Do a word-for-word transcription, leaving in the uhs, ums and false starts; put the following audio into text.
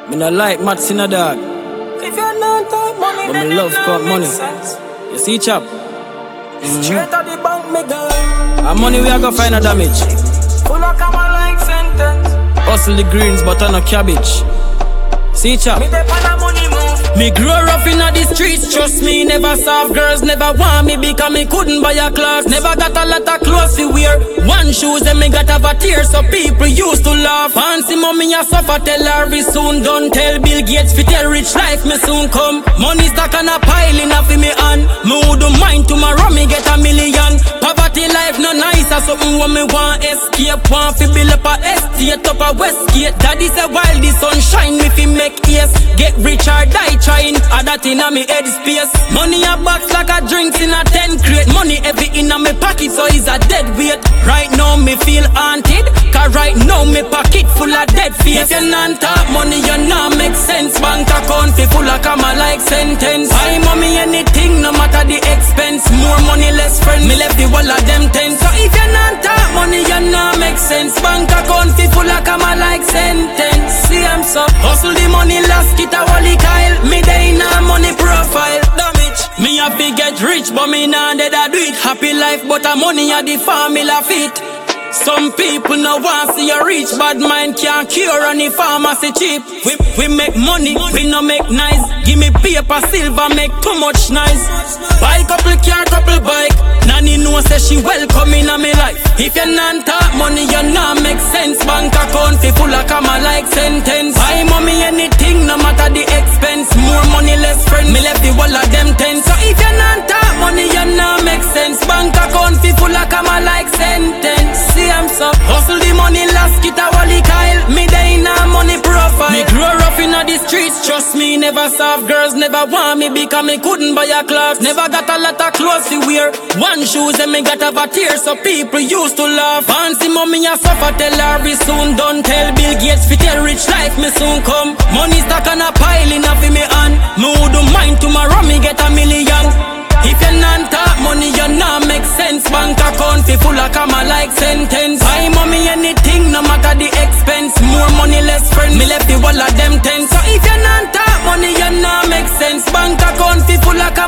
Me not like mats in a dog. If you're not talk money, but then me love it cut don't money. make sense. You see, chap? Mm-hmm. Straight out the bank, me girl. And money we are gonna find a damage. Full of come like sentence. Hustle the greens, but on a cabbage. See, chap? Me dey on a money move. Me grew rough inna the streets, trust me, never soft girls, never want me because me couldn't buy a clothes. Never got a lot of clothes to wear. One shoes and me got have a tear, so people used to laugh. Fancy mommy a suffer, tell her we soon done. Tell Bill Gates fi tell rich life me soon come. Money stack on a pile inna fi me hand. Me wouldn't mind tomorrow me get a million. Poverty life no nice, or something when me want escape. Want fi build up a estate up a Westgate. Daddy say while the sun shine me fi make ears. Get rich or die trying, a that inna me head space. Money a box like a drinks in a ten crate. Money heavy inna me pocket so it's a dead weight. Right now me feel haunted, cause right now me pocket full of dead face. If you non talk money you not make sense. Bank account fi full of comma like sentence. Buy mommy anything no matter the expense. More money less friends, me left the wall of them tents. So if you non talk money you not make sense. Bank account fi full of comma like sentence. See I'm so hustle the money last get a wally Kyle. Me dey in a money profile damage. Me happy get rich but me nah dead a do it. Happy life but a money a the formula fit. Some people no want see you rich, bad mind can't cure any pharmacy cheap. We, we make money, we no make nice. Give me paper, silver, make too much nice. Buy couple car, couple bike. Nanny know say she welcome in a me life. If you non talk money, you not make sense. Bank account fi full of comma like sentence. Buy mommy anything, no matter the expense. More money, less friends, me left the wall of them tents. So if you non talk money, you not make sense. Bank account fi full of comma like sentence. I'm so hustle the money last get a wally Kyle. Me dey in a money profile. Me grow rough inna the streets, trust me, never soft girls never want me because me couldn't buy a clothes. Never got a lot of clothes to wear. One shoes and me got have a tear, so people used to laugh. Fancy mommy a suffer, tell her we soon done. Tell Bill Gates fi tell rich life me soon come. Money stack on a pile inna fi me hand. Me wouldn't mind tomorrow me get a million. If you non talk money, you not make sense. Bank account fi full of comma like sentence. Buy mommy anything, no matter the expense. More money, less friends, me left the wall of them tents. So if you non talk money, you not make sense. Bank account fi full of comma